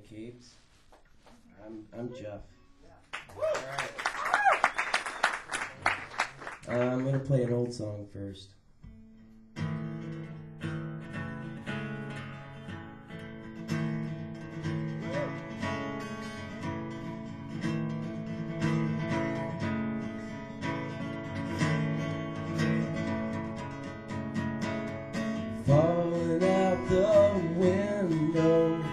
Capes. I'm Jeff. I'm gonna play an old song first. Falling out the window,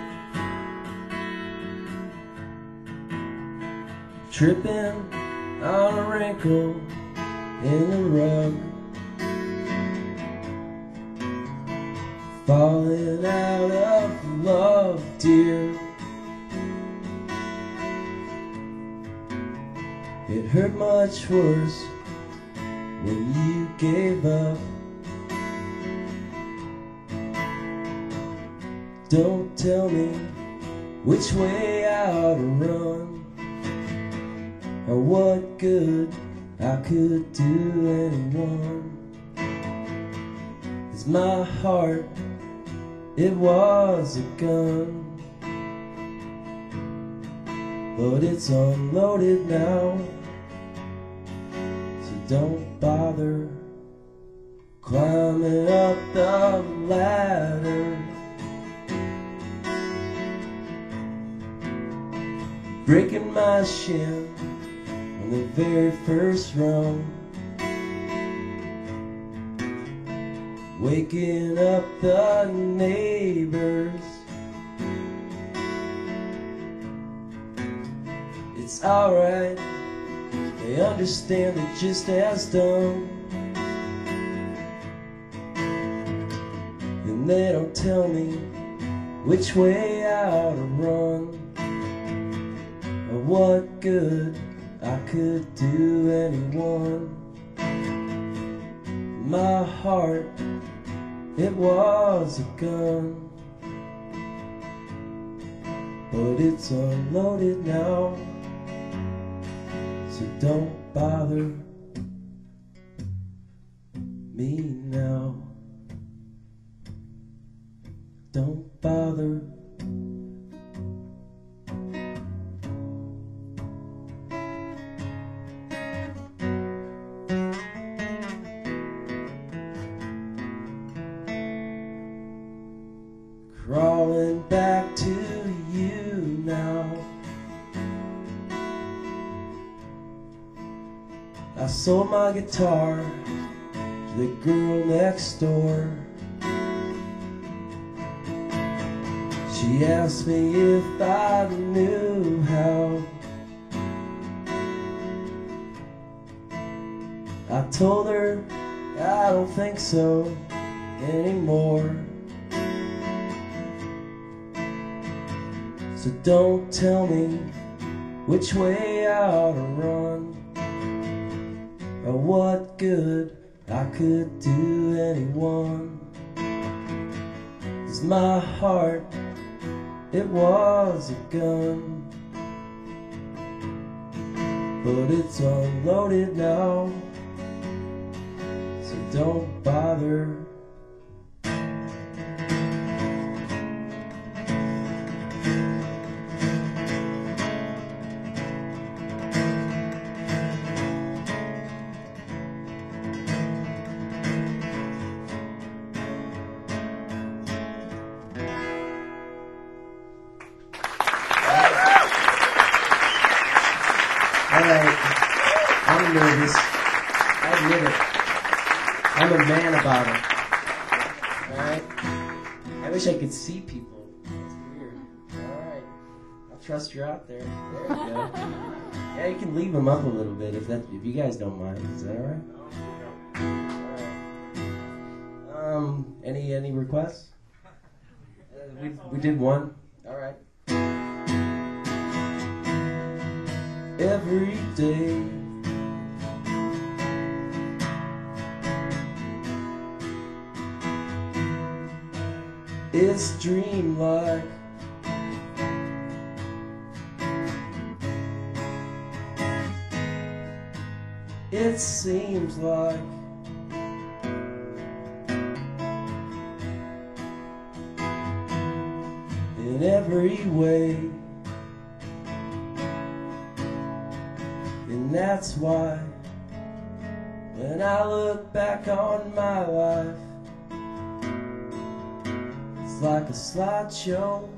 tripping on a wrinkle in the rug, falling out of love, dear. It hurt much worse when you gave up. Don't tell me which way I ought to run, or what good I could do anyone. 'Cause my heart, it was a gun, but it's unloaded now. So don't bother climbing up the ladder, breaking my shin on the very first rung, waking up the neighbors. It's alright, they understand it just as dumb, and they don't tell me which way I ought to run, or what good I could do anyone. My heart, it was a gun, but it's unloaded now. So don't bother me now. Don't bother. Crawling back to you now. I sold my guitar to the girl next door. She asked me if I knew how. I told her I don't think so anymore. So don't tell me which way I ought to run, or what good I could do anyone. 'Cause my heart, it was a gun, but it's unloaded now. So don't bother. Alright, I'm nervous. I admit it. I'm a man about it. Alright? I wish I could see people. That's weird. Alright. I'll trust you're out there. There you go. Yeah, you can leave them up a little bit if you guys don't mind. Is that alright? Alright. Any requests? We did one. Alright. Every day it's dreamlike, it seems like in every every way. And that's why when I look back on my life, it's like a slideshow,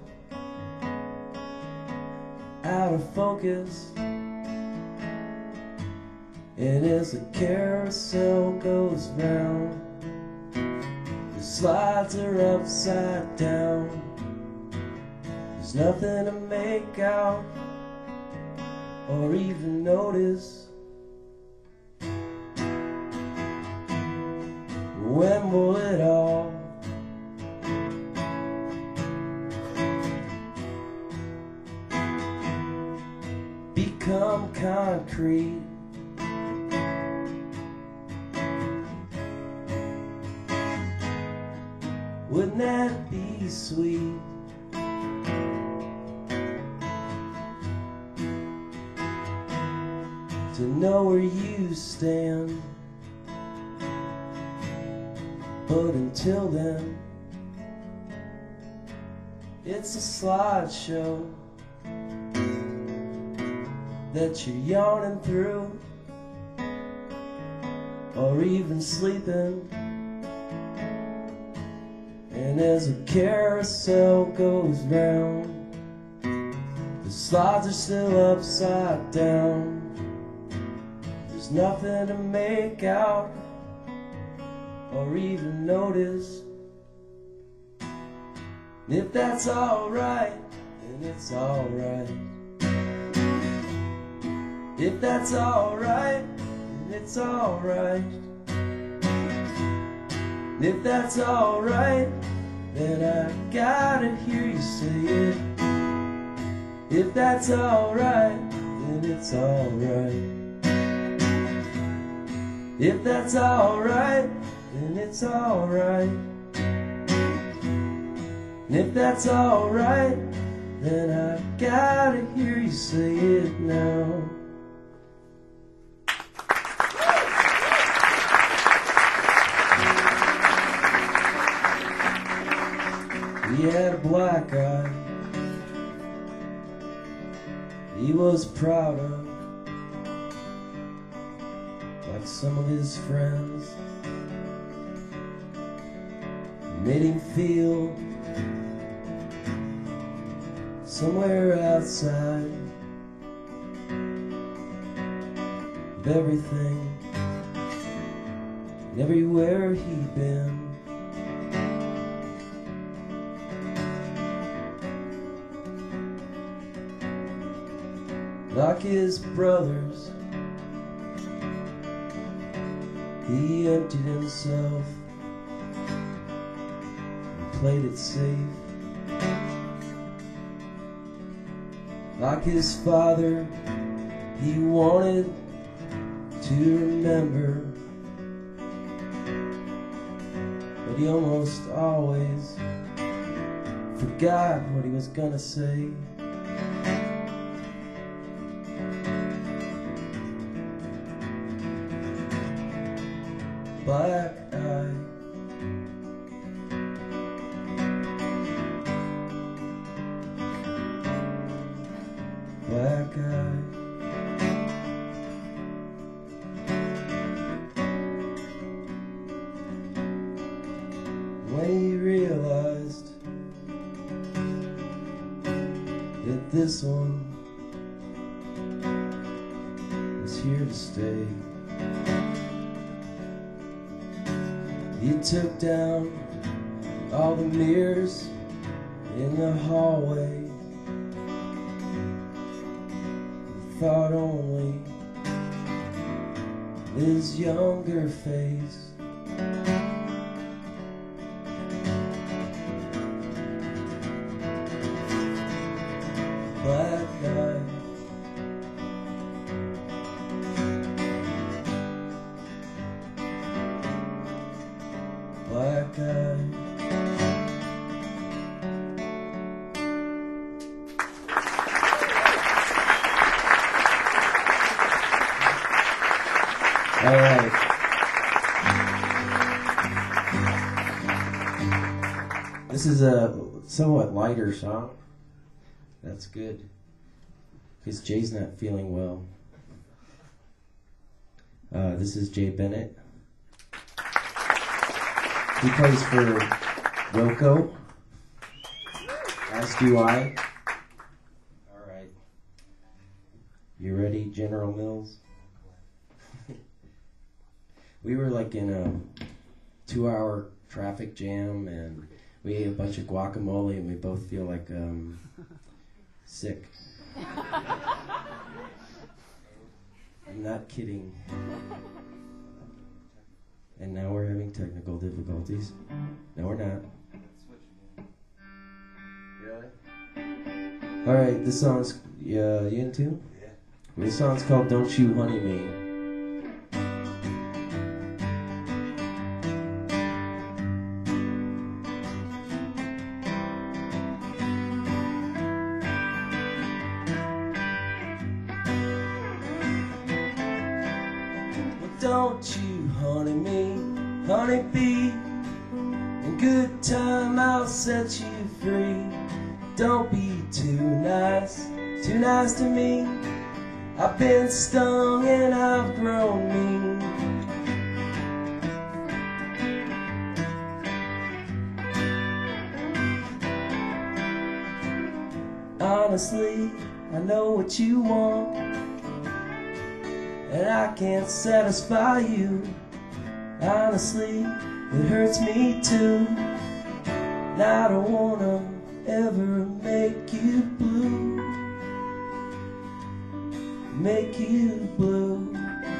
out of focus. And as the carousel goes round, the slides are upside down. There's nothing to make out or even notice. When will it all become concrete? Wouldn't that be sweet? To know where you stand. But until then, it's a slideshow that you're yawning through, or even sleeping. And as the carousel goes round, the slides are still upside down. There's nothing to make out or even notice. And if that's alright, then it's alright. If that's alright, then it's alright. And if that's alright, then I gotta hear you say it. If that's alright, then it's alright. If that's alright, then it's alright. And if that's alright, then I gotta hear you say it now. He had a black eye he was proud of, like some of his friends. Made him feel somewhere outside of everything and everywhere he'd been. Like his brothers, he emptied himself and played it safe. Like his father, he wanted to remember, but he almost always forgot what he was gonna say. Black eye, black eye. When he realized that this one was here to stay, he took down all the mirrors in the hallway. He thought only his younger face. Black eye, black eye. All right. This is a somewhat lighter song. That's good. Because Jay's not feeling well. This is Jay Bennett. He plays for Wilco, as do I. All right. You ready, General Mills? We were like in a 2-hour traffic jam, and we ate a bunch of guacamole, and we both feel like sick. I'm not kidding. And now we're having technical difficulties. No, we're not. Really? All right, this song's, you into? Yeah. This song's called Don't You Honey Me. Don't you honey me, honey bee. In good time I'll set you free. Don't be too nice to me. I've been stung and I've grown mean. Honestly, I know what you want, and I can't satisfy you. Honestly, it hurts me too. And I don't wanna ever make you blue. Make you blue.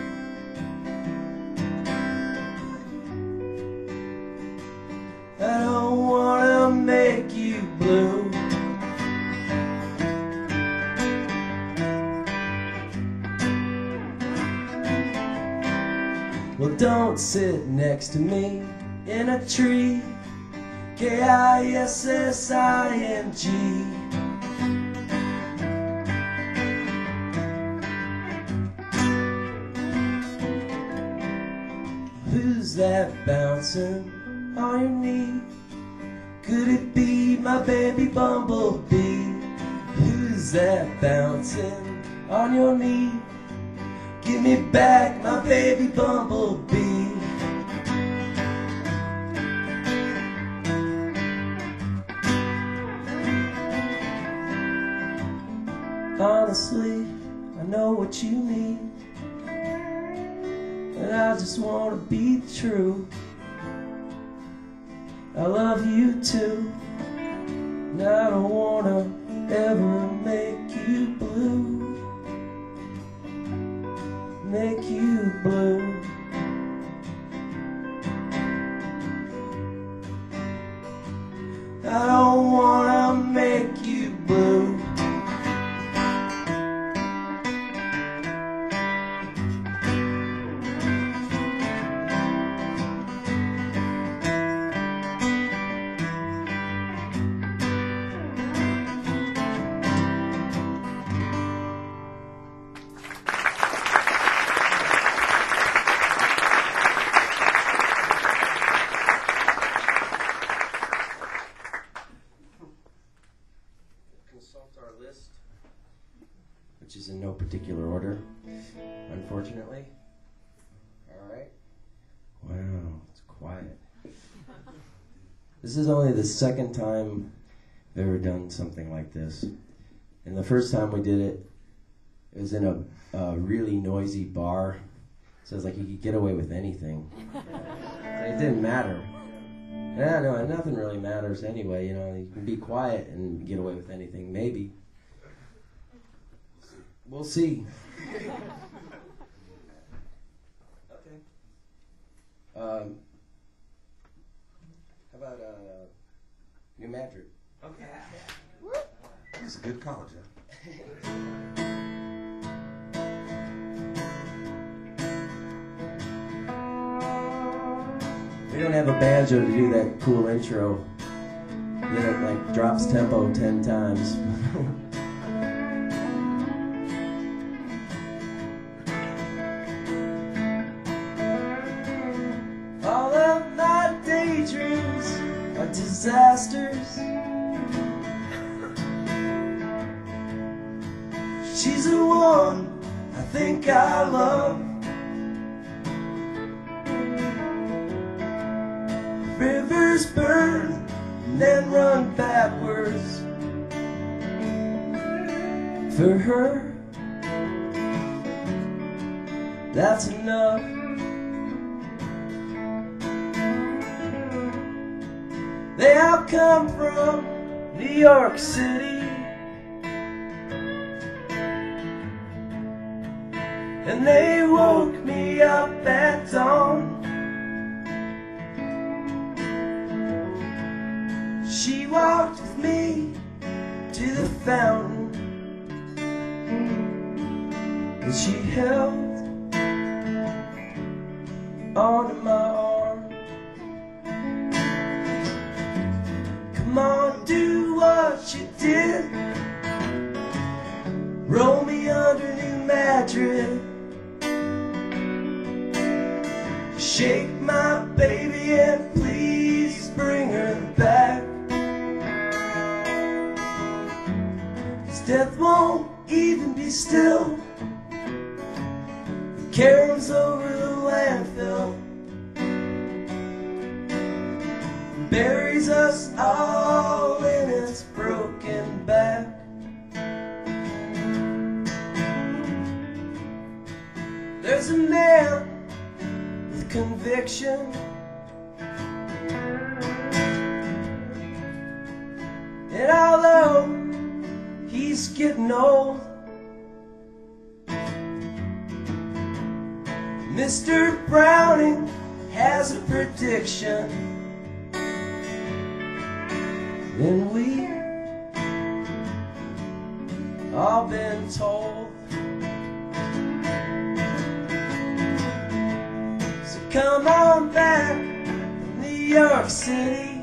I don't wanna make you blue. Well, don't sit next to me in a tree. K-I-S-S-I-N-G. Who's that bouncing on your knee? Could it be my baby bumblebee? Who's that bouncing on your knee? Give me back my baby bumblebee. Honestly, I know what you mean, and I just want to be true. I love you too, and I don't want to ever make you blue. Make you blue. I don't wanna make you blue. Our list, which is in no particular order, unfortunately. All right. Wow, it's quiet. This is only the second time I've ever done something like this. And the first time we did it, it was in a really noisy bar. So it's like you could get away with anything. It didn't matter. Yeah, no, nothing really matters anyway. You know, you can be quiet and get away with anything, maybe. We'll see. Okay. How about New Madrid? Okay. That's a good college, huh? We don't have a banjo to do that cool intro. Then it like drops tempo 10 times. All of my daydreams are disasters. She's the one I think I love. Rivers burn and then run backwards. For her, that's enough. They all come from New York City, and they woke me up at dawn. She walked with me to the fountain, and she held onto my arm. Come on, do what you did. Roll me under New Madrid. Shake my baby and please bring her back. 'Cause death won't even be still. It caroms over the landfill, buries us all in its broken back. There's a man with conviction, and although he's getting old, Mr. Browning has a prediction, and we've all been told. So come on back to New York City.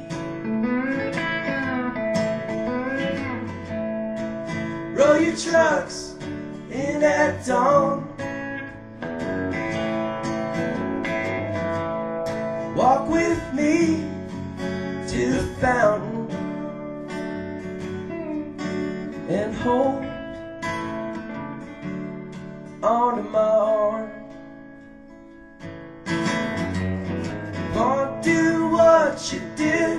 Roll your trucks in at dawn. Walk with me to the fountain and hold onto my arm. Won't do what you did.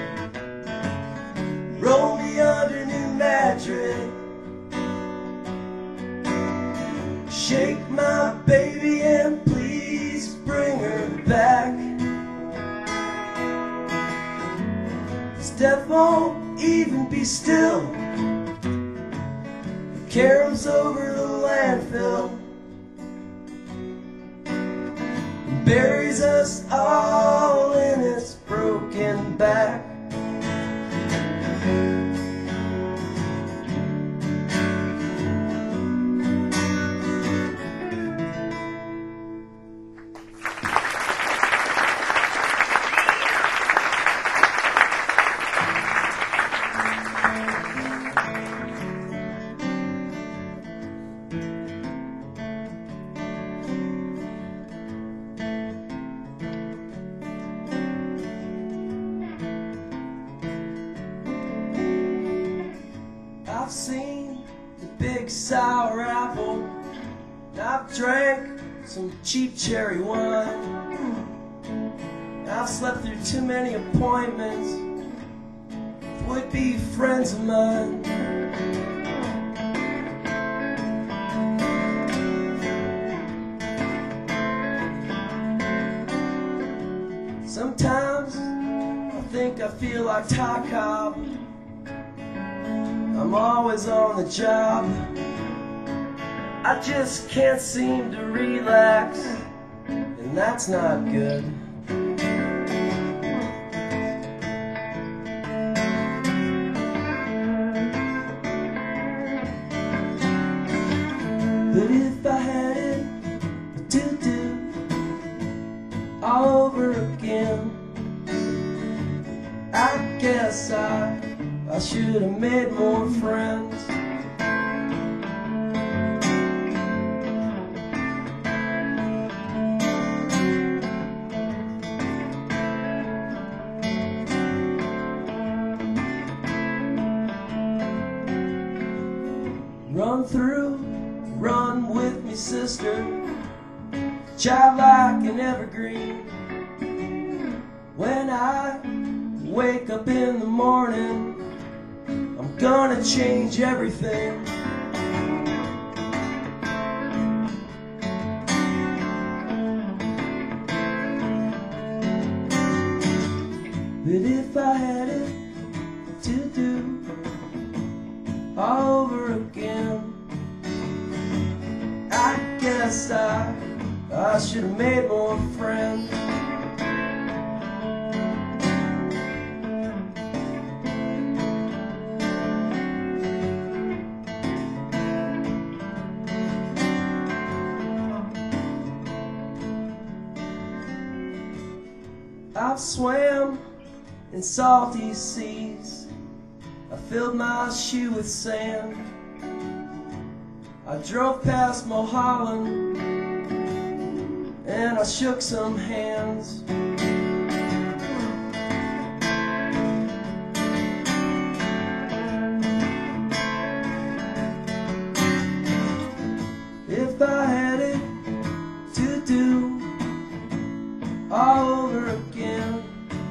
Roll me under New Madrid. Shake my baby and please bring her back. Death won't even be still. It caroms over the landfill, and buries us all in its broken back. I've seen the big sour apple, and I've drank some cheap cherry wine. I've slept through too many appointments with would-be friends of mine. Sometimes I think I feel like Ty Cobb. I'm always on the job. I just can't seem to relax, and that's not good. But if I had it to do all over again, I guess I should have made more friends. Run through Run with me, sister, childlike and evergreen. When I wake up in the morning, I'm gonna change everything. But if I had it to do all over again, I guess I should have made more friends. I've swam in salty seas, I filled my shoe with sand. I drove past Mulholland and I shook some hands. If I had it to do all over again,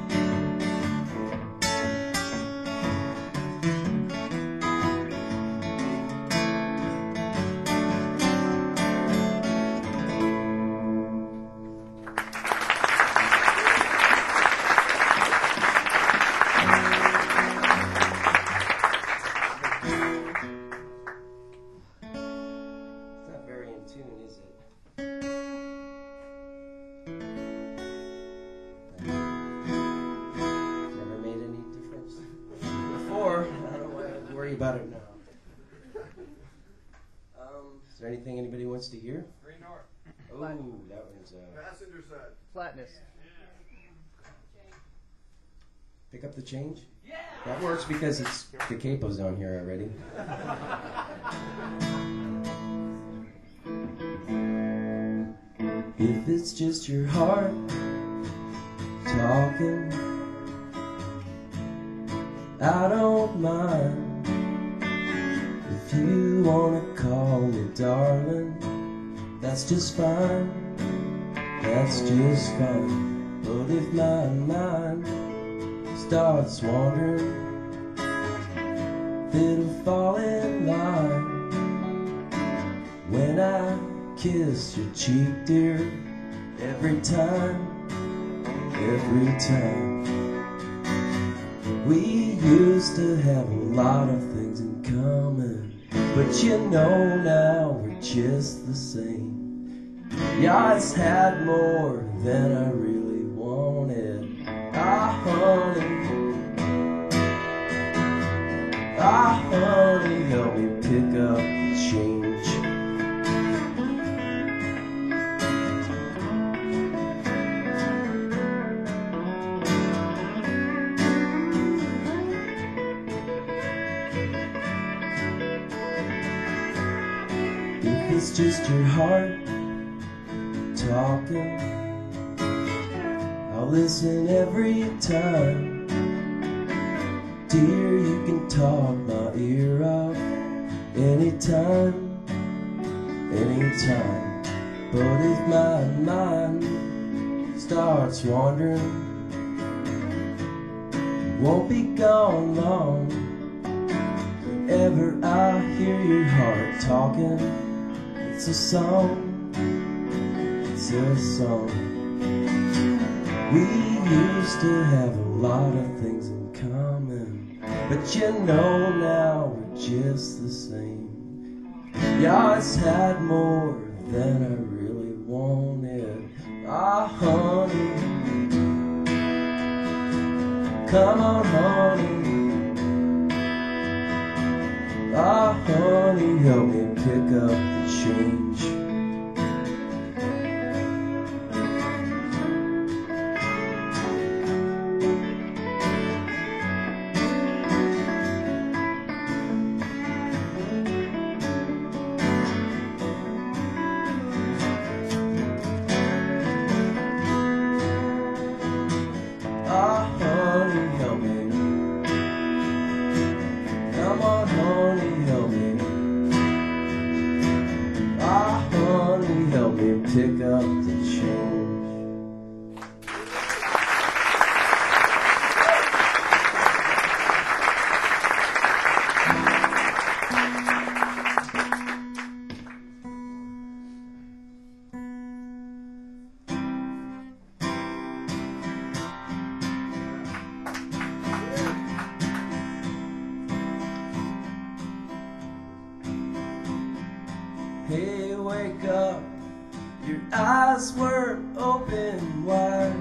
tune, is it? Never made any difference before. I don't have to worry about it now. Is there anything anybody wants to hear? Green North. Oh, that one's Passenger side. Flatness. pick up the change. Yeah. That works because it's the capo's down here already. If it's just your heart talking, I don't mind. If you wanna call me darling, that's just fine. That's just fine. But if my mind starts wandering, it'll fall in line. When I kiss your cheek, dear, every time. We used to have a lot of things in common, but you know now we're just the same. Yeah, it's had more than I really wanted. Ah, honey, help me pick up the change. If it's just your heart talking, I'll listen every time. Dear, you can talk my ear off anytime. But if my mind starts wandering, it won't be gone long. Whenever I hear your heart talking, it's a song. We used to have a lot of things in common, but you know now we're just the same. Yeah, it's had more than I really wanted. Ah, honey, come on, honey. Ah, honey, help me pick up the change. Ah, honey, help me. Come on, honey, help me. honey, help me pick up the change. Hey, wake up, your eyes were open wide.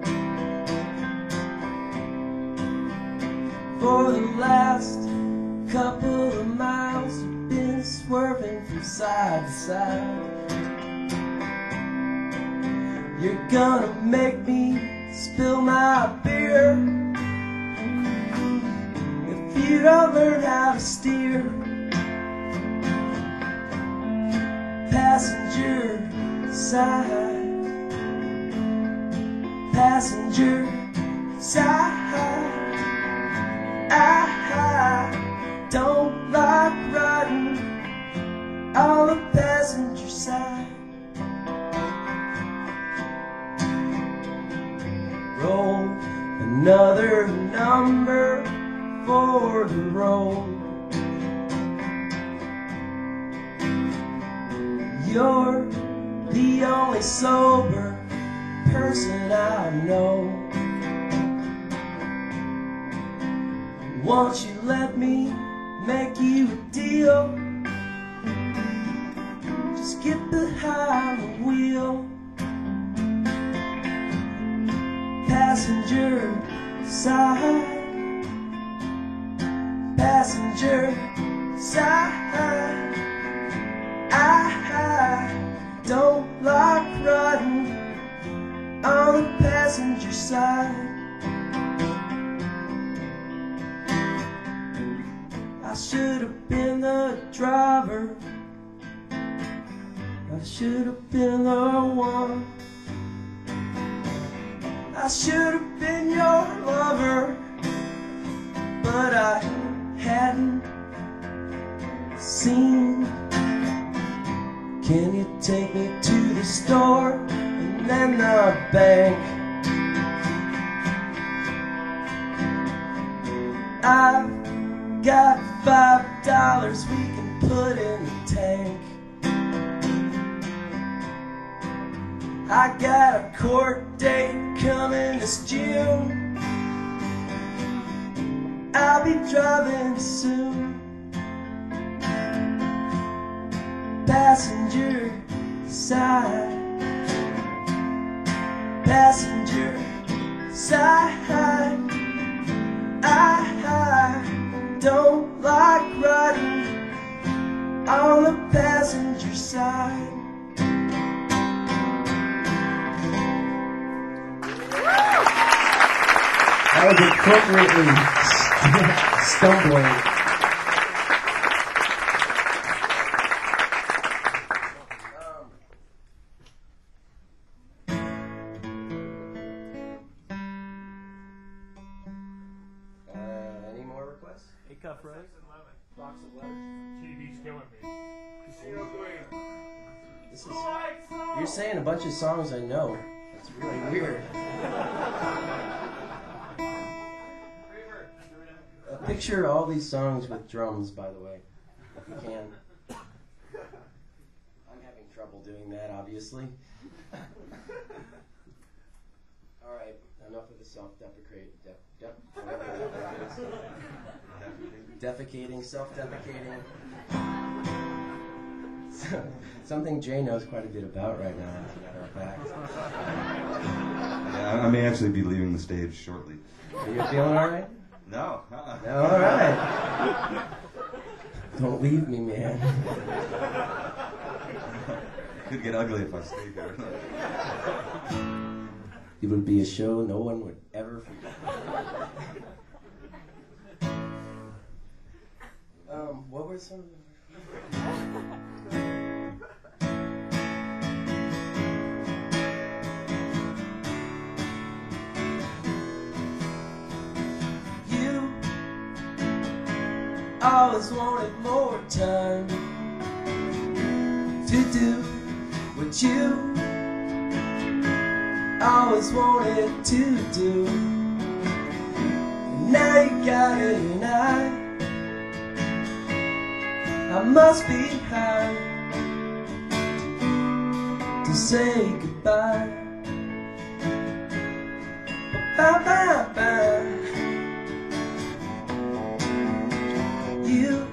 For the last couple of miles, you've been swerving from side to side. You're gonna make me spill my beer if you don't learn how to steer. Passenger side, passenger side. I don't like riding on the passenger side. Roll another number for the road. You're the only sober person I know. Won't you let me make you a deal? Just get behind the wheel. Passenger side, passenger side. I don't like riding on the passenger side. I should have been the driver. I should have been the one. I should have been your lover, but I hadn't seen. Can you take me to the store and then the bank? I've got $5 we can put in the tank. I got a court date coming this June. I'll be driving soon. Passenger side, passenger side. I don't like riding on the passenger side. That was appropriately stumbling. Any more requests? Hey, Cuff Rose. Box of letters. TV's killing me. This is, you're saying a bunch of songs I know. It's really weird. Picture all these songs with drums, by the way, if you can. I'm having trouble doing that, obviously. All right, enough of the self-deprecating, defecating, self-deprecating. Something Jay knows quite a bit about right now, as a matter of fact. Yeah, I may actually be leaving the stage shortly. Are you feeling all right? No. No, all right. Don't leave me, man. Could get ugly if I stay here. It would be a show no one would ever forget. What were some? You always wanted more time to do what you always wanted to do. And now you got it, and I must be high to say goodbye. Bye bye bye. You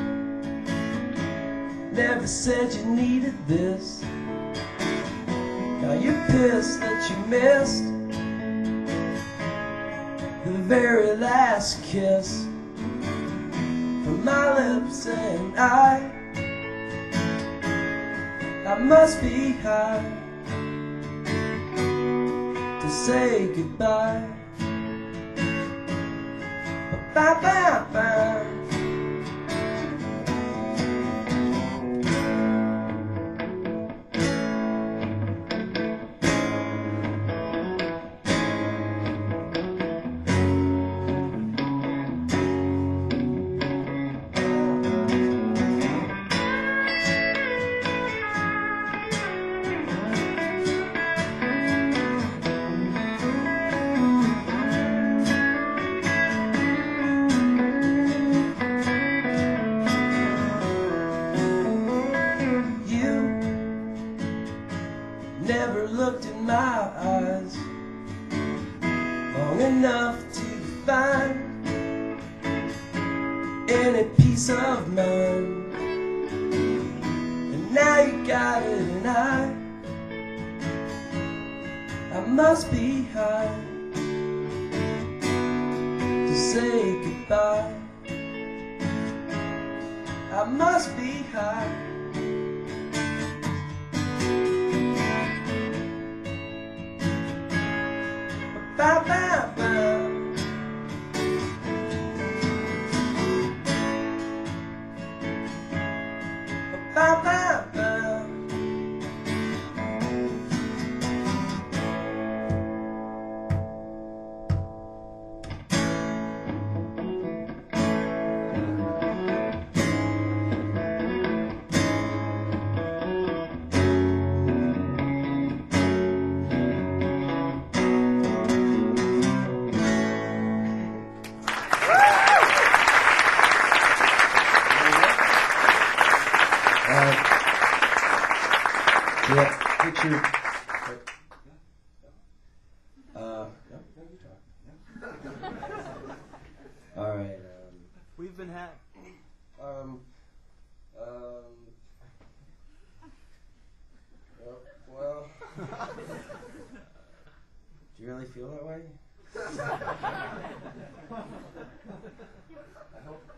never said you needed this. Now you're pissed that you missed the very last kiss from my lips, and I must be high to say goodbye. Bye bye bye. Never looked in my eyes long enough to find any peace of mind. And now you got it, and I must be high to say goodbye. I must be high. Bye bye bye. Bye bye bye. Yeah, picture. No, you talk. All right. We've been hacked. Well. Do you really feel that way? I hope.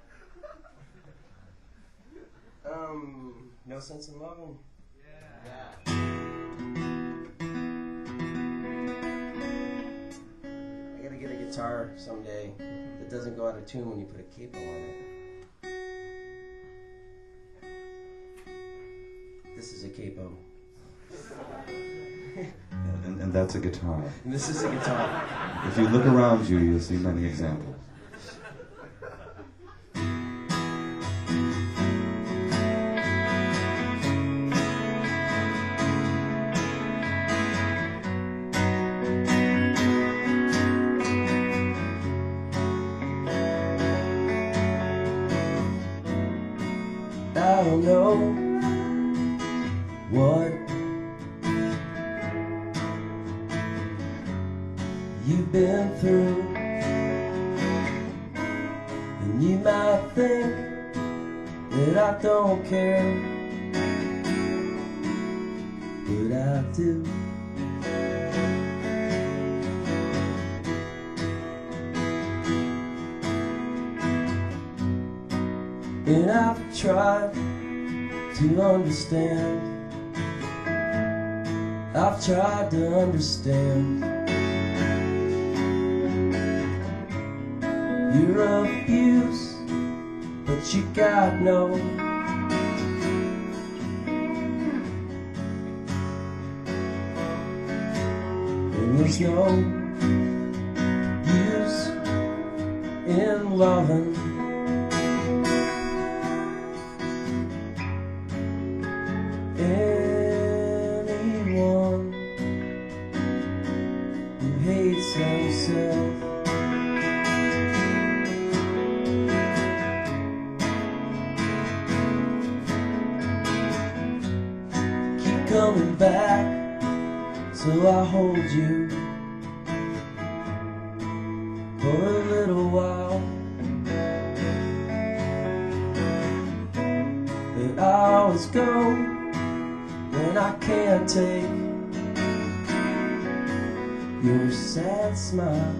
No sense in loving. Yeah. I gotta get a guitar someday that doesn't go out of tune when you put a capo on it. This is a capo. And that's a guitar. And this is a guitar. If you look around you, you'll see many examples. I don't know what you've been through, and you might think that I don't care, but I do. And I've tried to understand. I've tried to understand your abuse, but you got no. And there's no use in loving. coming back, so I hold you for a little while. But I always go when I can't take your sad smile,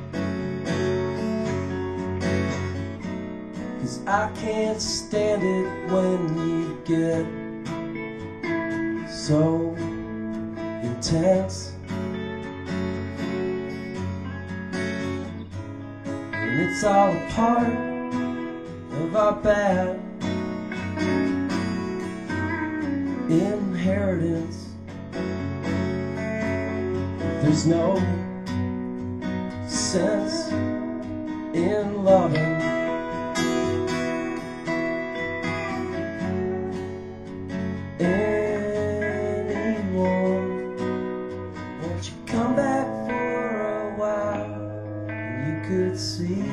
'cause I can't stand it when you get so intense. And it's all a part of our bad inheritance. There's no sense in loving anyone. Won't you come back for a while, and you could see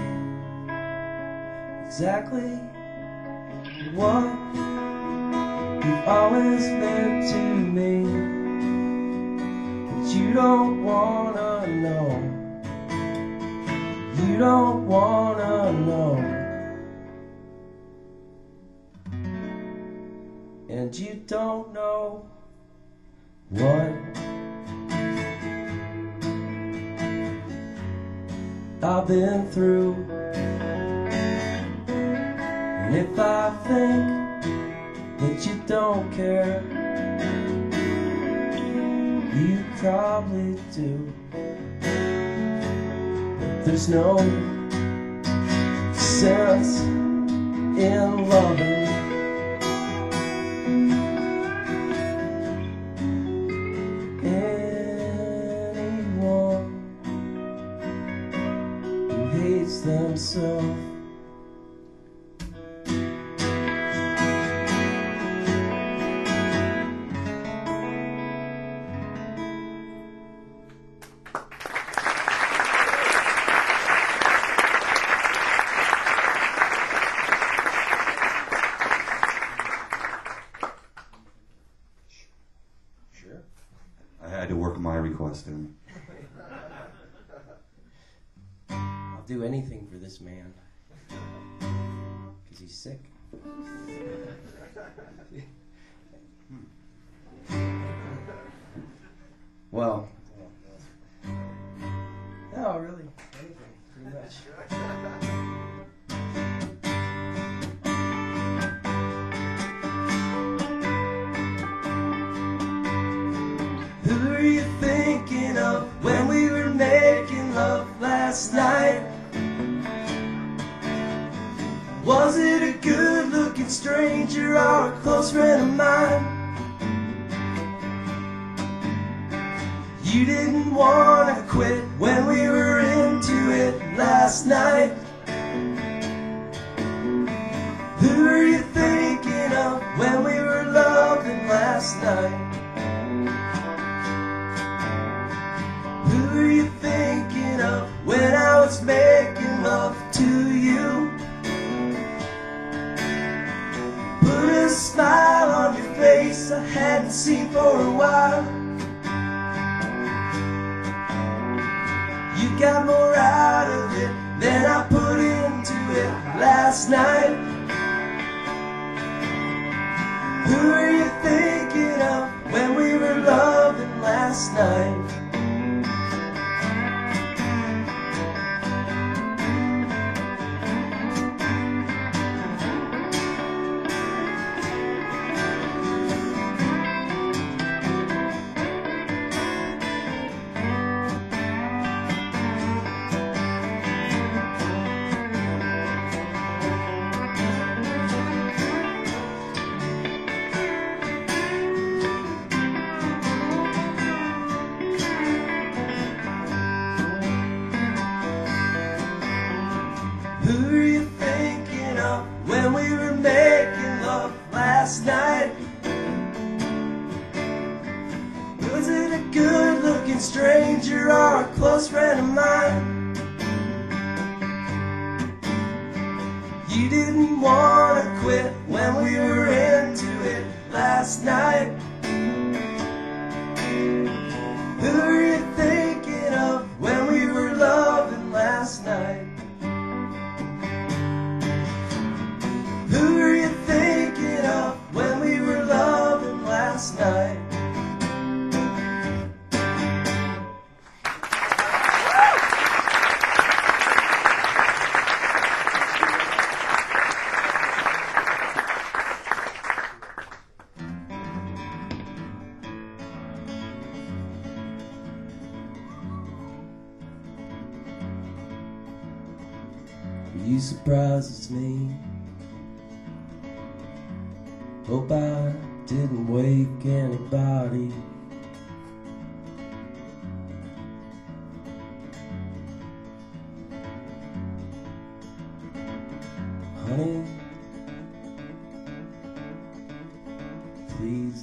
exactly what you've always meant to me. But you don't wanna know. You don't wanna know. And you don't know what I've been through. And if I think that you don't care, you probably do. But there's no sense in loving anyone who hates themselves. I had to work my request in. I'll do anything for this man, 'cause he's sick. Well, no, really, anything, pretty much. Who were you thinking of when we were making love last night? Was it a good-looking stranger or a close friend of mine? You didn't want to quit when we were into it last night. Who were you thinking of when we were loving last night? Who were you thinking of when I was making love to you? Put a smile on your face I hadn't seen for a while. You got more out of it than I put into it last night. Who were you thinking of when we were loving last night? Who were you thinking of when we were making love last night? Was it a good-looking stranger or a close friend of mine? You didn't want to quit when we were into it last night. You surprises me. Hope I didn't wake anybody. Honey, please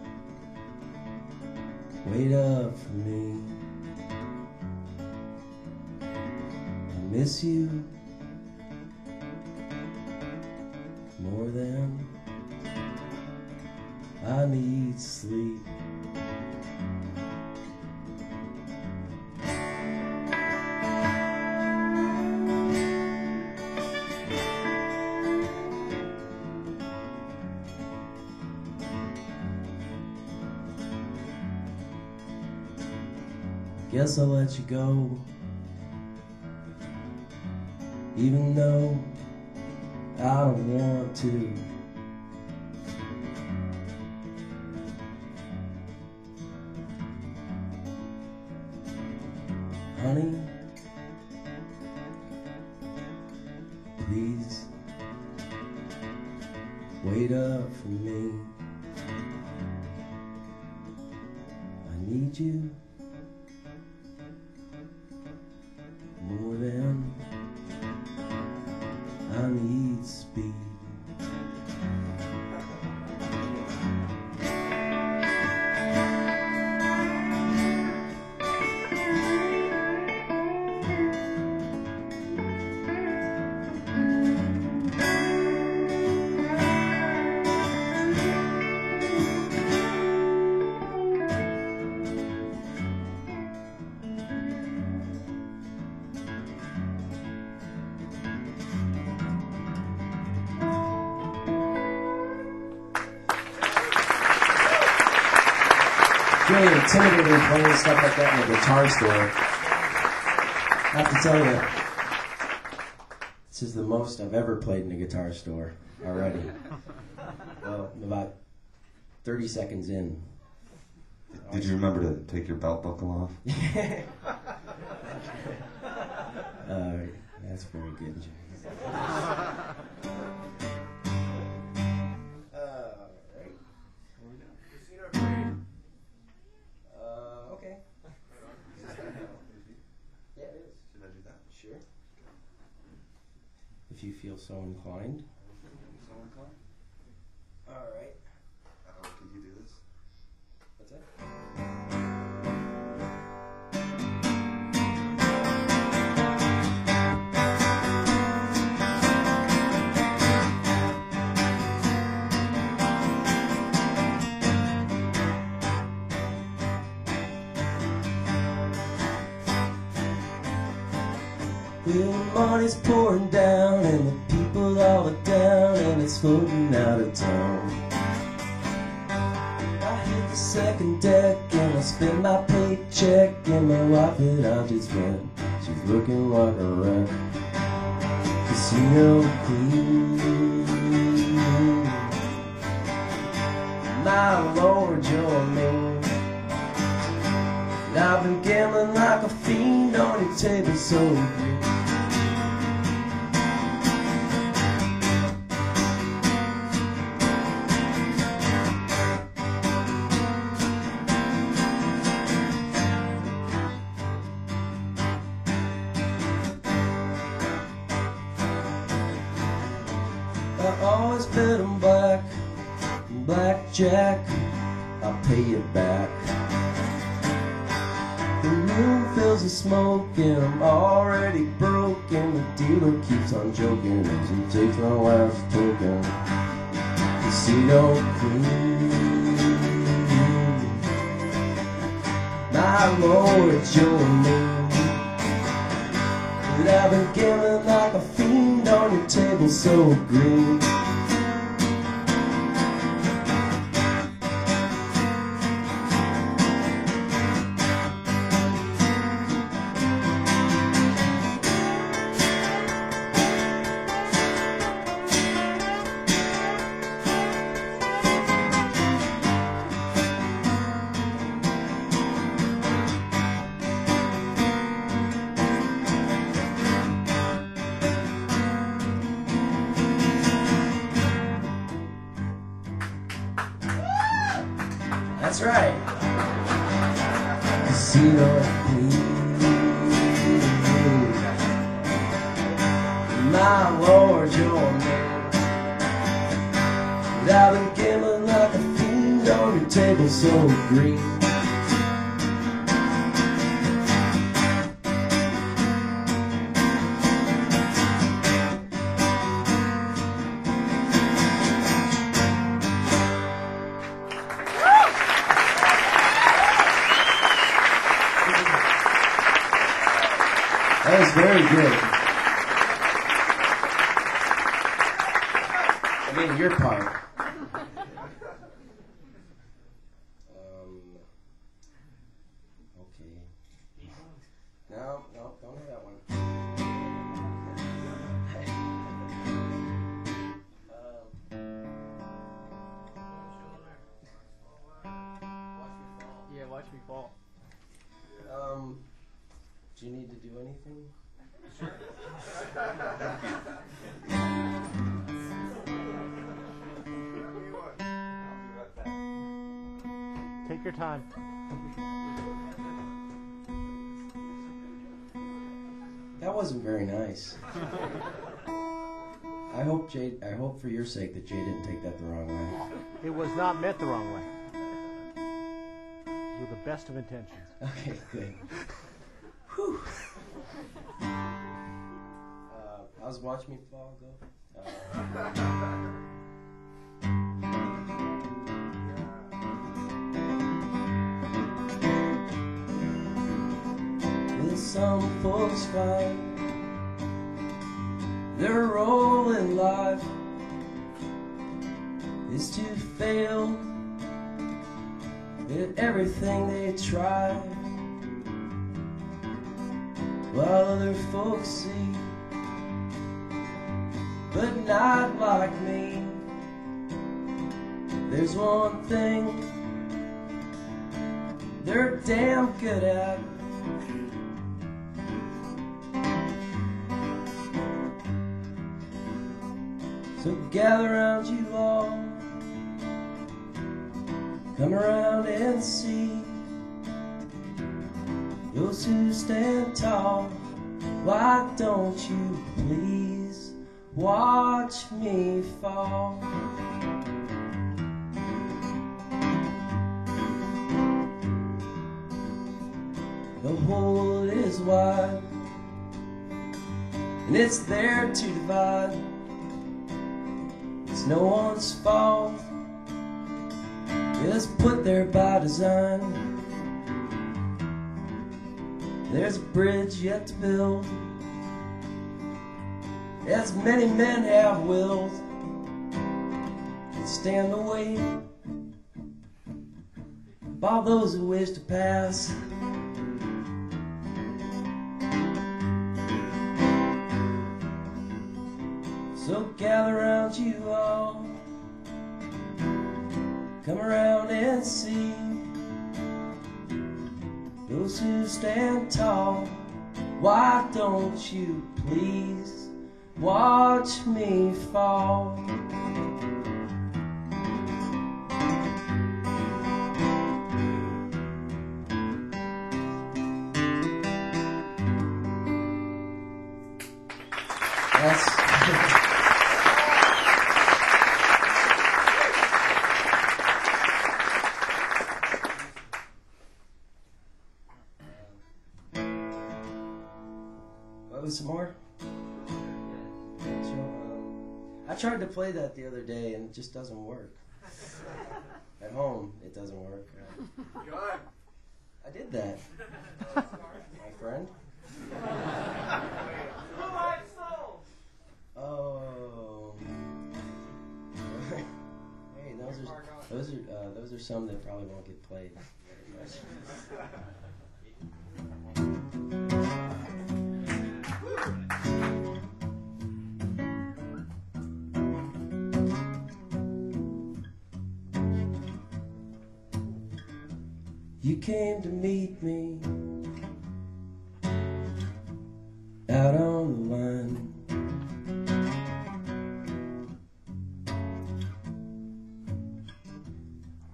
wait up for me. I miss you more than I need sleep. Guess I'll let you go, even though I don't want to. Honey, please wait up for me. I need you more than I need speed. Really intimidating playing stuff like that in a guitar store. I have to tell you, this is the most I've ever played in a guitar store already. Well, about 30 seconds in. Did you remember to take your belt buckle off? That's very good. Okay. Yeah, it is. Should I do that? Sure. If you feel so inclined. All right. Can you do this? What's that? The money's pouring down and the people all are down and it's floating out of town. I hit the second deck and I spend my paycheck and my wife that I just met, she's looking like a wreck. Casino queen, my lord, you're mean. And I've been gambling like a fiend on your table so green. I always bet on blackjack, I'll pay you back. The room fills with smoke and I'm already broke and the dealer keeps on joking as he takes my last token. Casino queen, my lord, you're mean. But I've been gambling like a fiend on your table so green. That's right. Casino Queen. My Lord, your name. Without a gambling like a fiend on your table so green. That was very good. I mean, your part. Okay. No, don't do that one. Yeah, watch me fall. Do you need to do anything? Take your time. That wasn't very nice. I hope for your sake that Jay didn't take that the wrong way. It was not meant the wrong way. With the best of intentions. Okay, good. Whew. How's Watch Me Fall go? Will some folks find their role in life is to fail at everything they try, while other folks see, but not like me. There's one thing they're damn good at. So gather round you all, come around and see those who stand tall. Why don't you please watch me fall? The hole is wide, and it's there to divide. It's no one's fault, it's put there by design. There's a bridge yet to build, as many men have willed, and stand the weight of all those who wish to pass. So gather round you all, come around and see those who stand tall. Why don't you please watch me fall? That's some more? I tried to play that the other day and it just doesn't work. At home, it doesn't work. I did that. My friend. Oh. Hey, those are some that probably won't get played very much. You came to meet me out on the line.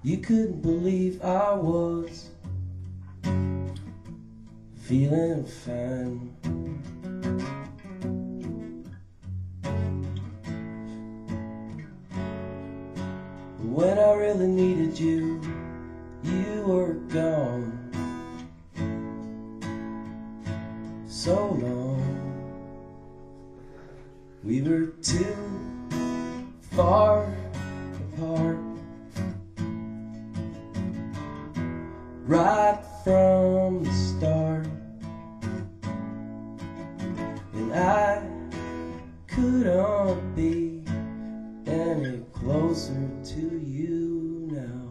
You couldn't believe I was feeling fine. When I really needed you, you were gone. So long, we were too far apart. Right from the start, and I couldn't be any closer to you now.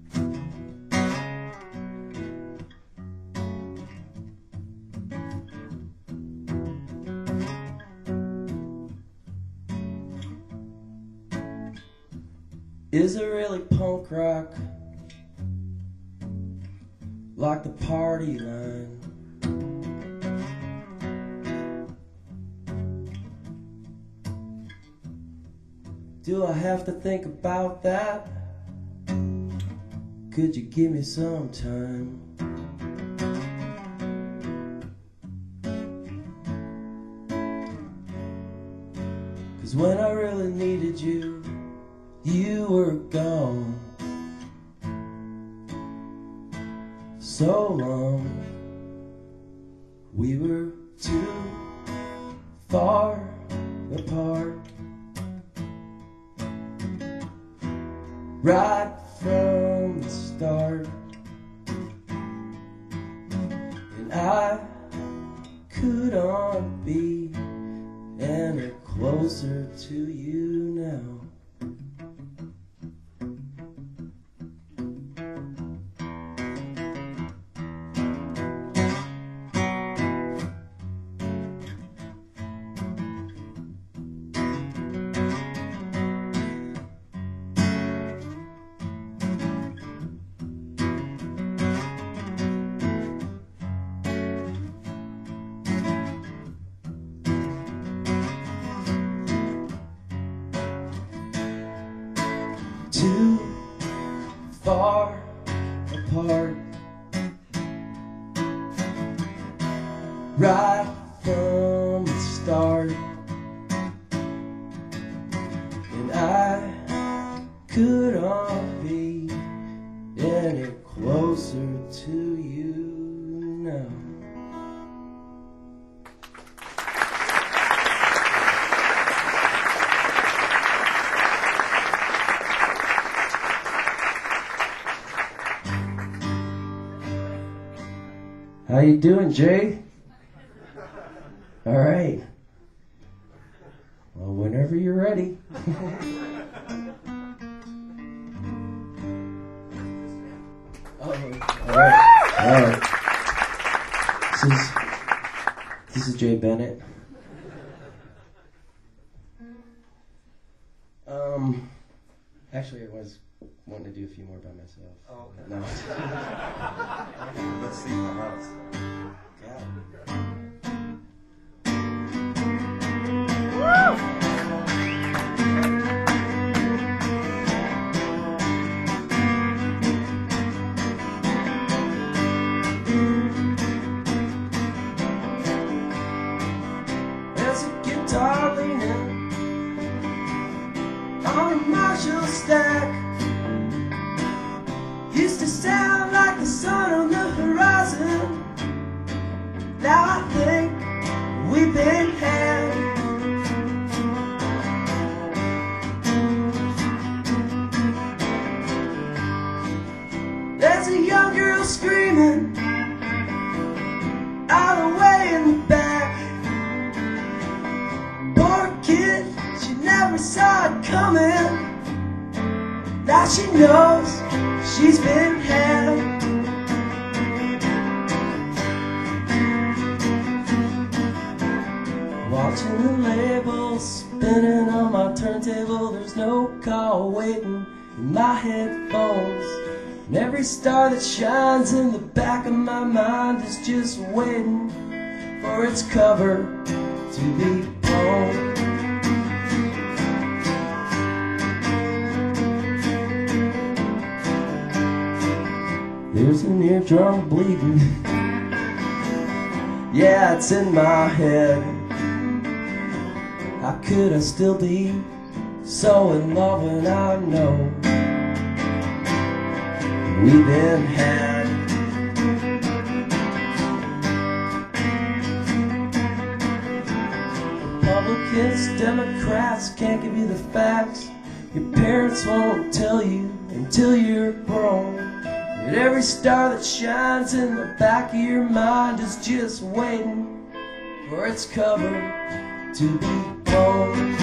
Is it really punk rock? Like the party line? Do I have to think about that? Could you give me some time? 'Cause when I really needed you, you were gone. So long, we were too far apart. Right from the start, and I couldn't be any closer to you now. Too far apart, right from the start, and I couldn't be any closer to you now. How you doing, Jay? All right. Well, whenever you're ready. Oh, all right. All right. This is Jay Bennett. Actually, I was wanting to do a few more by myself. Oh, okay. No. Let's see the house. There's a guitar leaning on a Marshall stack. Used to sound like the sun on the horizon. Now I think we've been had. There's a young girl screaming all the way in the back. Poor kid, she never saw it coming. Now she knows she's been had. Watching the labels spinning on my turntable. There's no call waiting in my headphones. And every star that shines in the back of my mind is just waiting for its cover to be blown. Here's an eardrum bleeding. Yeah, it's in my head. How could I still be so in love when I know we've been had? Republicans, Democrats can't give you the facts. Your parents won't tell you until you're grown. That every star that shines in the back of your mind is just waiting for its cover to be blown.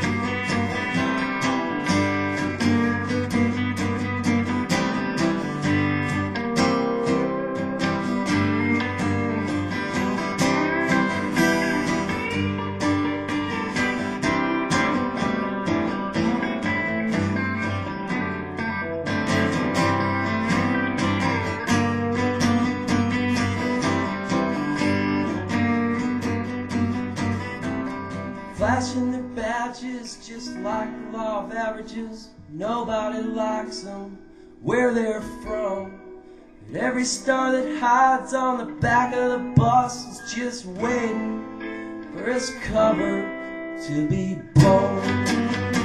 Flashing their badges just like the law of averages. Nobody likes them where they're from. And every star that hides on the back of the bus is just waiting for its cover to be blown.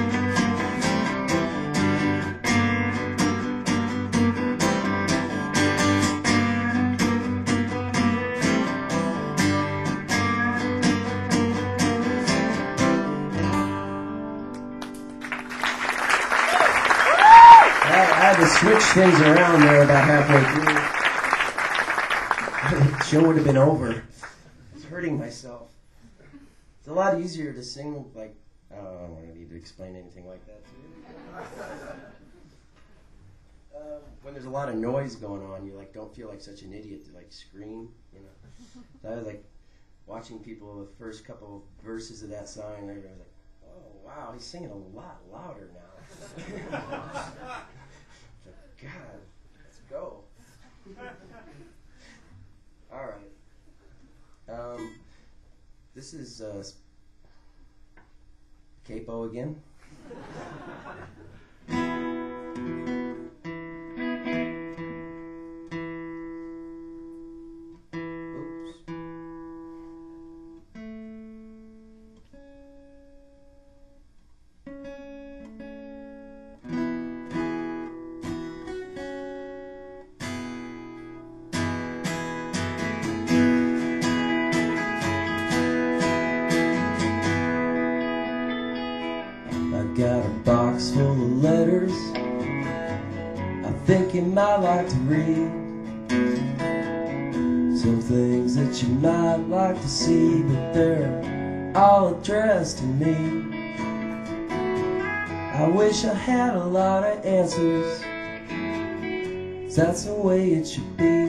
I had to switch things around there about halfway through. The show would have been over. I was hurting myself. It's a lot easier to sing like, I don't need to explain anything like that to you. When there's a lot of noise going on, you like don't feel like such an idiot to like scream, you know. So I was like watching people the first couple of verses of that song, and I was like, oh wow, he's singing a lot louder now. God, let's go. All right. This is Capo again. Oops. Got a box full of letters I think you might like to read. Some things that you might like to see, but they're all addressed to me. I wish I had a lot of answers, 'cause that's the way it should be.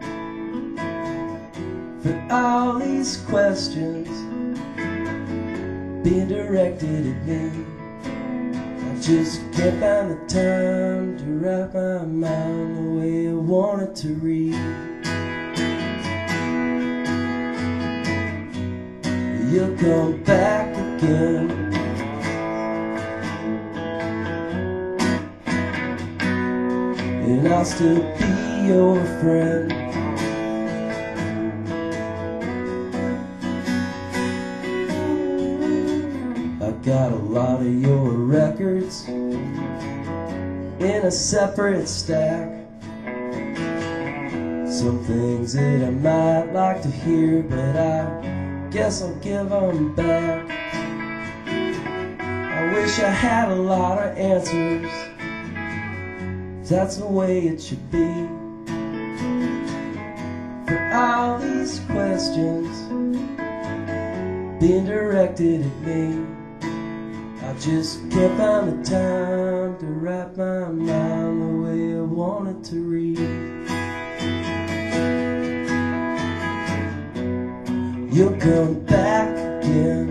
For all these questions being directed at me, just can't find the time to wrap my mind the way I want it to read. You'll come back again, and I'll still be your friend. Got a lot of your records in a separate stack. Some things that I might like to hear, but I guess I'll give them back. I wish I had a lot of answers, 'cause that's the way it should be. For all these questions being directed at me, I just can't find the time to wrap my mind the way I want it to read. You'll come back again,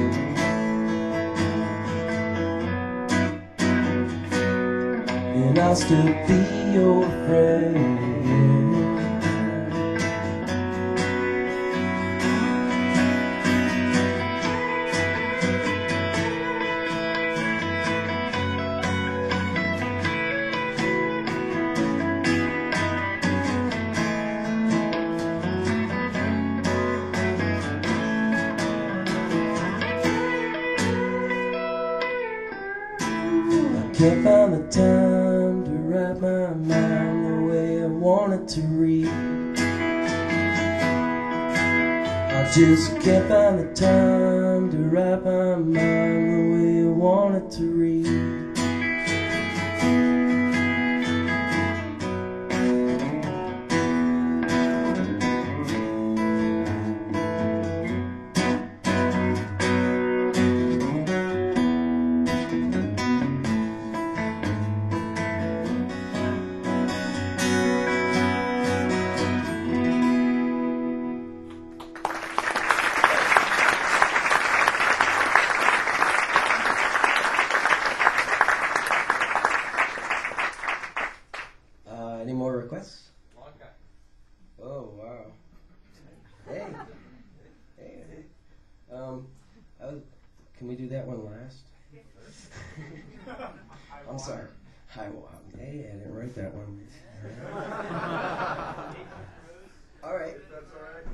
and I'll still be your friend. can't find the time to write my mind the way I want it to read. I just can't find the time to write my mind the way I want it to read. Any more requests? Long guy. Oh, wow. Hey. Can we do that one last? I'm sorry. Hey, I didn't write that one. All right. That's all right.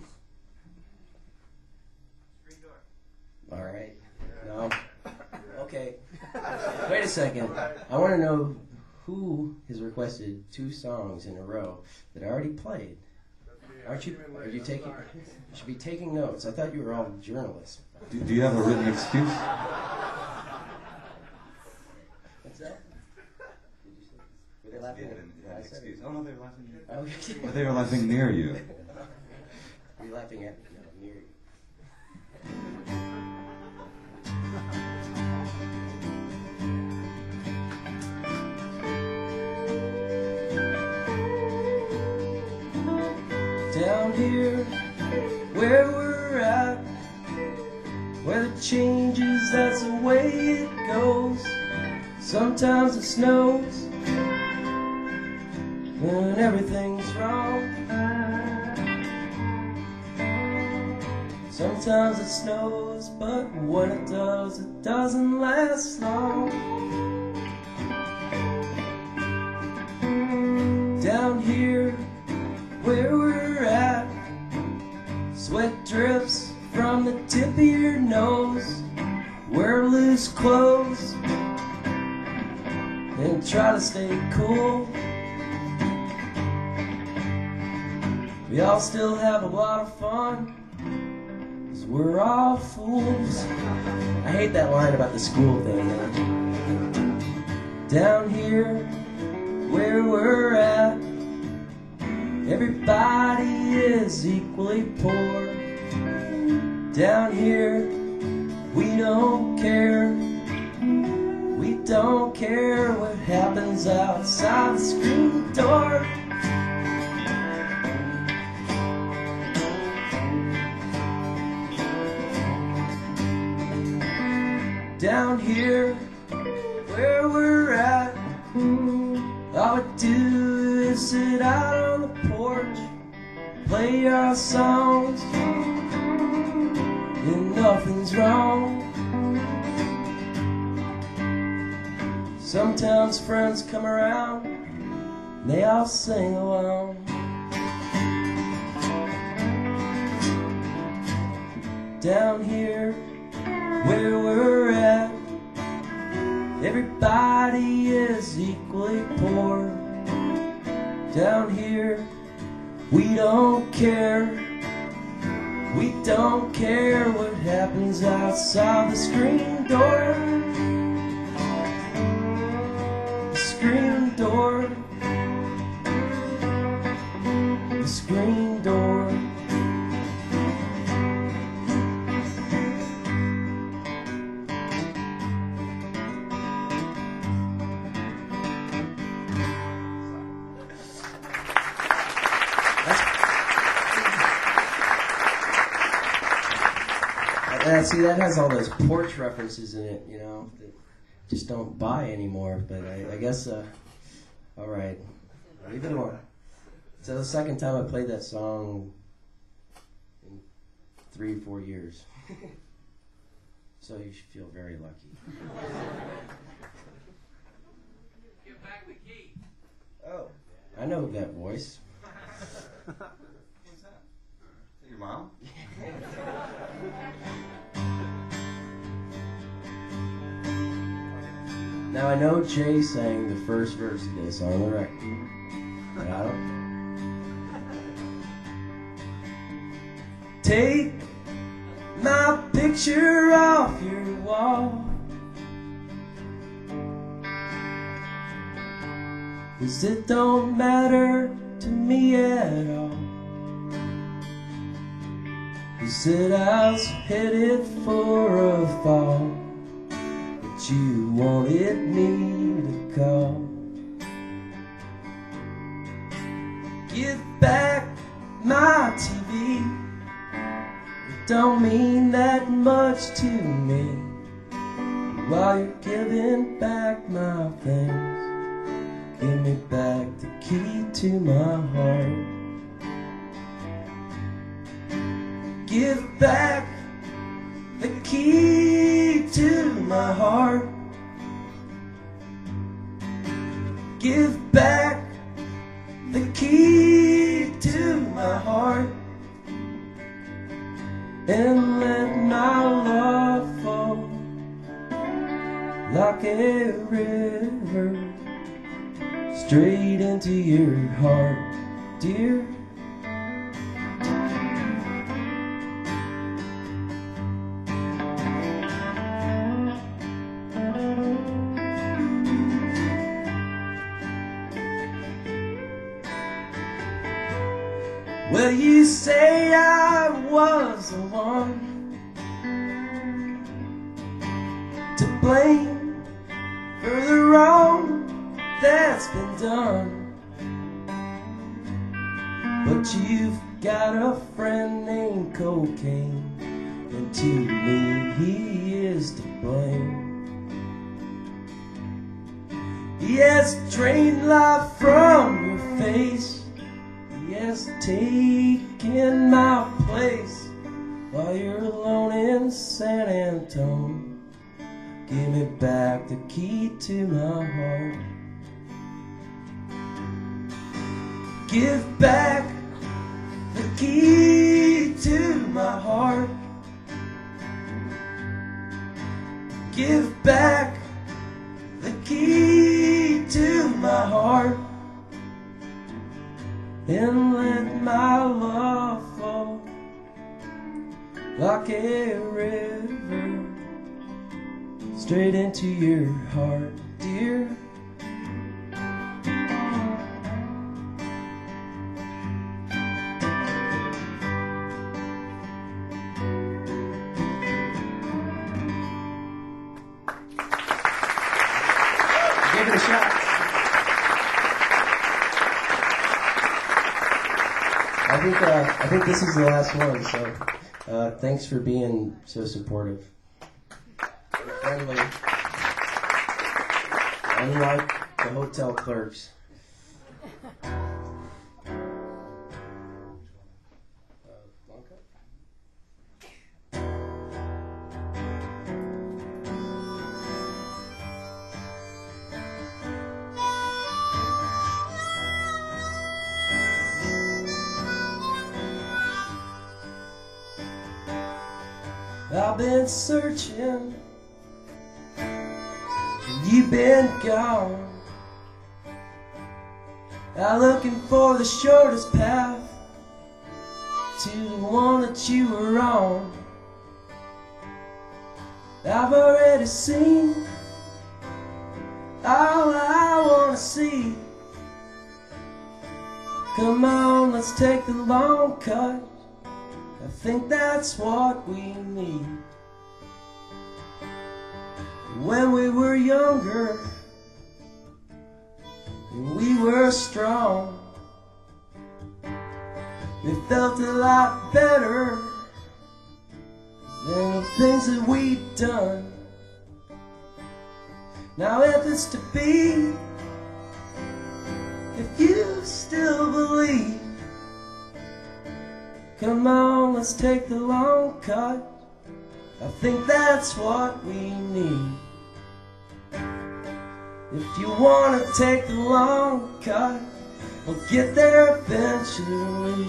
Screen door. All right. No. Okay. Wait a second. I want to know who has requested 2 songs in a row that I already played. Are you taking? You should be taking notes. I thought you were all journalists. Do you have a written excuse? What's that? Did you say? Were they laughing at what I said? Oh no, they were laughing. Oh, But they were laughing near you. Were you laughing at me? No, near you. Down here, where we're at, where the changes, that's the way it goes. Sometimes it snows when everything's wrong. Sometimes it snows, but when it does, it doesn't last long. Down here, where we're at, sweat drips from the tip of your nose. Wear loose clothes and try to stay cool. We all still have a lot of fun, 'cause we're all fools. I hate that line about the school thing, man. Down here, where we're at, everybody is equally poor. Down here, we don't care. We don't care what happens outside the screen door. Down here, where we're at, all we do is sit out on the porch, play our songs, and nothing's wrong. Sometimes friends come around, and they all sing along. Down here, where we're at, everybody is equally poor. Down here, we don't care. We don't care what happens outside the screen door. The screen door. The screen door. See, that has all those porch references in it, you know, that just don't buy anymore. But I guess, all right, leave it alone. So the second time I played that song in 3 or 4 years. So you should feel very lucky. Give back the key. Oh, I know that voice. Who's that? Is that your mom? Now I know Jay sang the first verse of this on the record. But I don't. Take my picture off your wall, 'cause it don't matter to me at all. You said I was headed for a fall, but you wanted me to call. Give back my TV, it don't mean that much to me. While you're giving back my things, give me back the key to my heart. Give back the key to my heart. Give back the key to my heart. And let my love fall like a river straight into your heart, dear. Well, you say I was the one to blame for the wrong that's been done, but you've got a friend named Cocaine, and to me he is to blame. He has drained life from your face, he has taken my place. While you're alone in San Antone, give me back the key to my heart. Give back the key to my heart. Give back the key to my heart. And let my love fall like a river straight into your heart, dear. Give it a shot. I think this is the last one, so thanks for being so supportive. Friendly. Unlike the hotel clerks. I've been searching, and you've been gone. I'm looking for the shortest path to the one that you were on. I've already seen all I want to see. Come on, let's take the long cut. I think that's what we need. When we were younger, and we were strong, we felt a lot better than the things that we've done. Now if it's to be, if you still believe, come on, let's take the long cut. I think that's what we need. If you want to take the long cut, we'll get there eventually.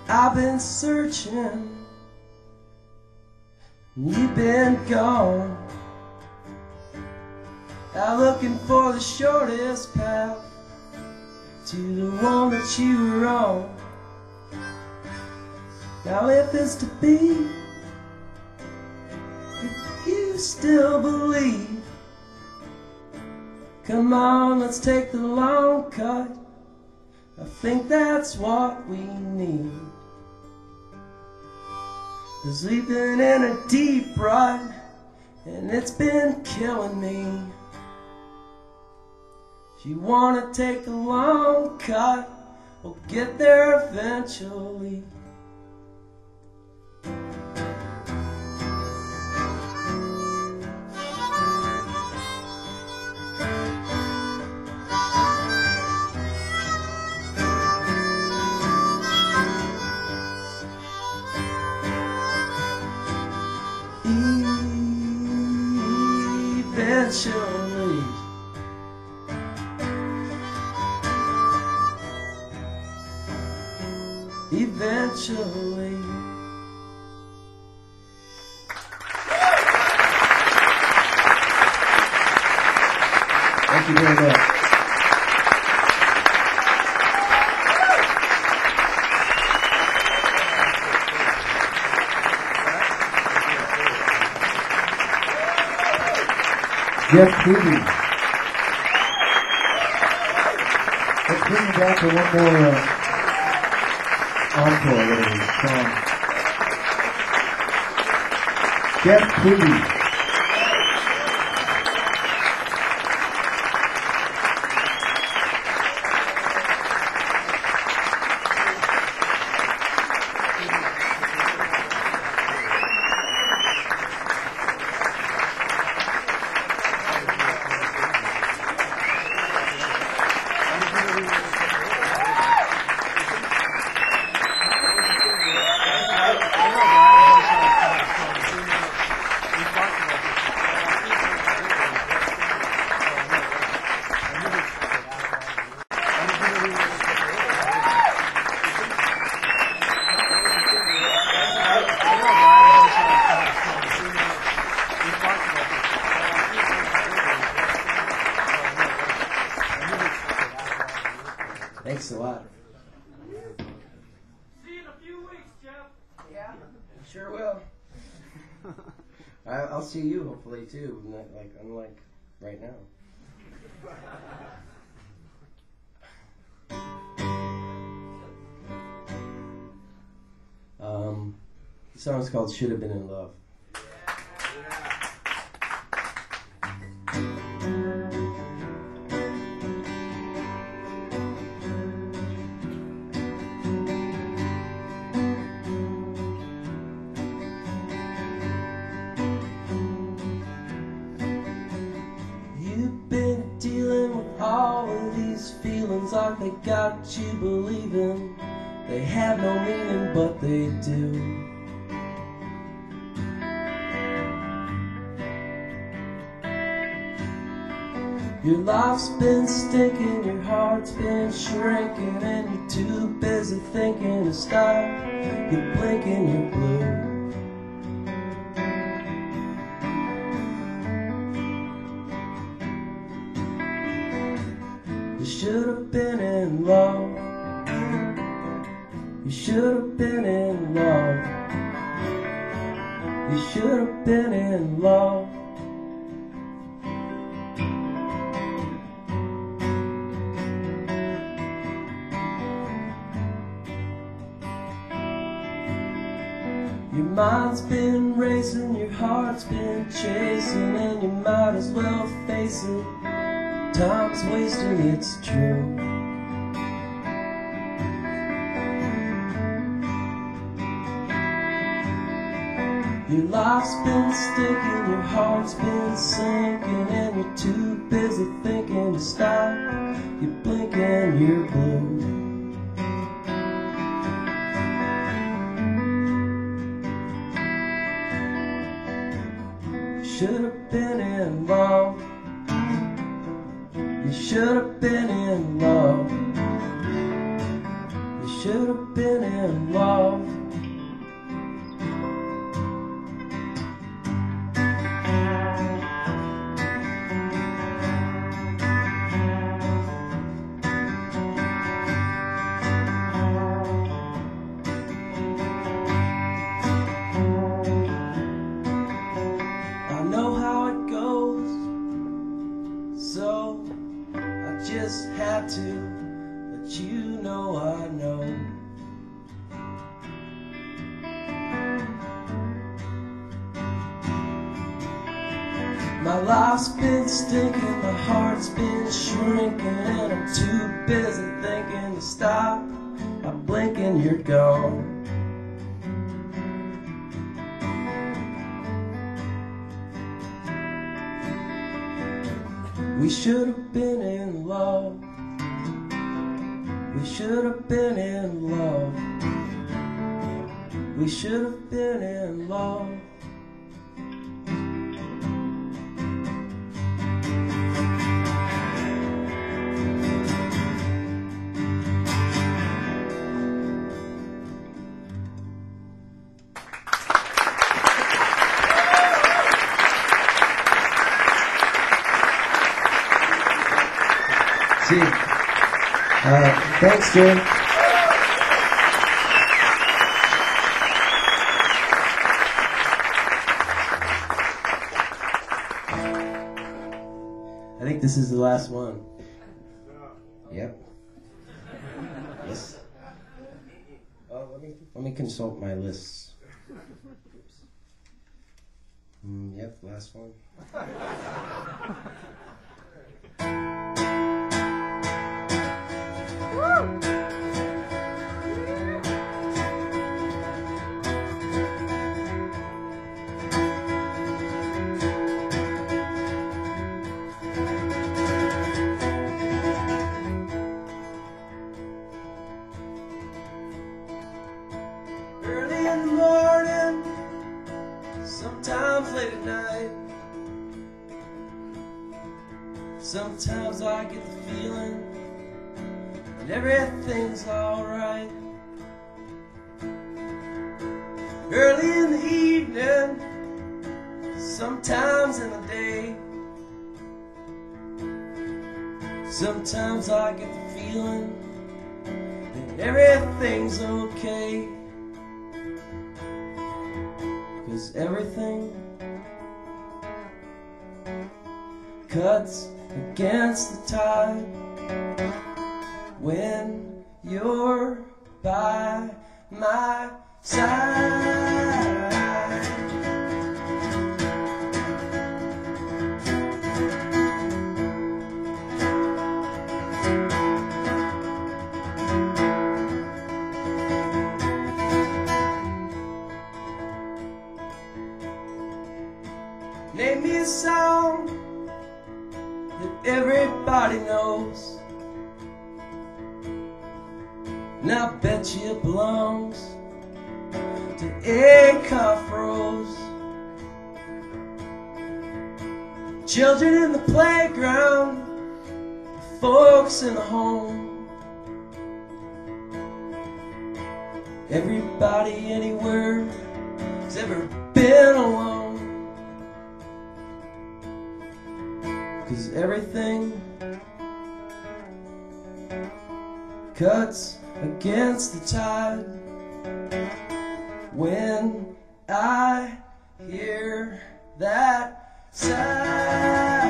I've been searching, you've been gone, out looking for the shortest path to the one that you were on. Now if it's to be, if you still believe, come on, let's take the long cut. I think that's what we need. 'Cause we've been in a deep rut, and it's been killing me. If you wanna take the long cut, we'll get there eventually. Eventually, eventually. Thank you very much. Jeff Tweedy. Let's bring you back to one more encore, whatever song. Jeff Tweedy. Thanks a lot. See you in a few weeks, Jeff. Yeah, sure will. I'll see you hopefully too. Unlike right now. The song's called "Should Have Been in Love." You've been dealing with all of these feelings like they got you believing they have no meaning, but they do. Your life's been stinking, your heart's been shrinking, and you're too busy thinking to stop. You're blinking, you're blue. You should have been in love. You should have been in love. You should have been in love. Your mind's been racing, your heart's been chasing, and you might as well face it. Time's wasting, it's true. Your life's been sticking, your heart's been sinking, and you're too busy thinking to stop. You're blinking, you're blue. Should have been in love. You should have been in love. You should have been in in love. I know how it goes, so I just have to let you know I know. My life's been stinking, my heart's been shrinking, and I'm too busy thinking to stop. I blink and you're gone. We should have been in love. We should have been in love. We should have been in love. See, thanks, Jim. I think this is the last one. Yep. Yes. Oh, let me consult my lists. Yep, last one. Early in the morning, sometimes late at night. Sometimes I get the feeling that everything's alright. Early in the evening, sometimes in the day. Sometimes I get the feeling that everything's okay. 'Cause everything cuts against the tide when you're by my side. Name me a song that everybody knows, and I bet you it belongs to Acuff Rose. Children in the playground, folks in the home, everybody anywhere has ever been alone. 'Cause everything cuts against the tide when I hear that sigh.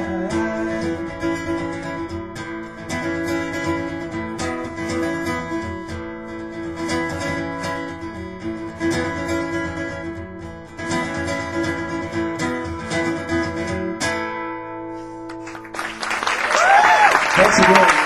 Thanks again.